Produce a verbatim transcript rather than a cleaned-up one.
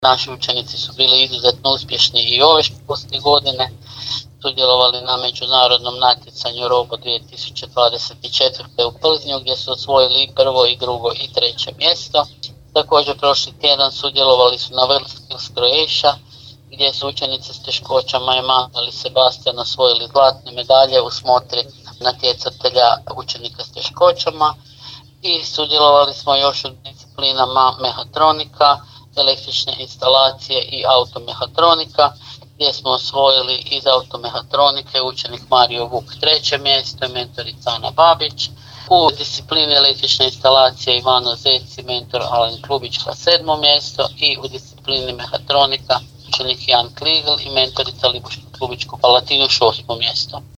Naši učenici su bili izuzetno uspješni i ove školske godine, sudjelovali na međunarodnom natjecanju Robo dvije tisuće dvadeset četvrte. u Plznju gdje su osvojili i prvo i drugo i treće mjesto. Također prošli tjedan sudjelovali su na World Skills Croatia gdje su učenici s teškoćama Emanuel i Sebastian osvojili zlatne medalje u smotri natjecatelja učenika s teškoćama i sudjelovali smo još u disciplinama mehatronika, električne instalacije i automehatronika gdje smo osvojili iz automehatronike učenik Mario Vuk treće mjesto i mentorica Ana Babić. U disciplini električne instalacije Ivano Zec i mentor Alen Klubička sedmo mjesto i u disciplini mehatronika učenik Jan Kligl i mentorica Libuška Klubičku Palatinu šesto mjesto.